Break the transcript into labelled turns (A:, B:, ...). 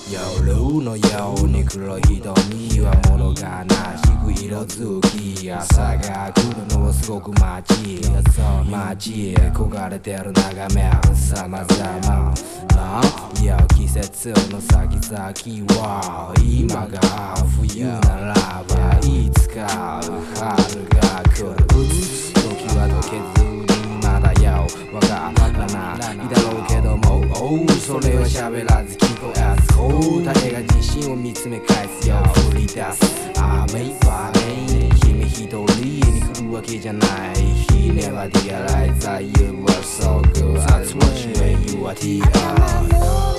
A: 夜のように黒い瞳は物悲しく色づき朝が来るのはすごく待ち街へ焦がれてる眺め様々ないや季節の先々は今が冬ならばいつか春が来る時は溶けずにまだよわからないだろうけどもそれは喋らず聞こえず答えが自信を見つめ返すよ降り出す雨はね君一人に来るわけじゃない He never realized that you were so good That's what you when you are here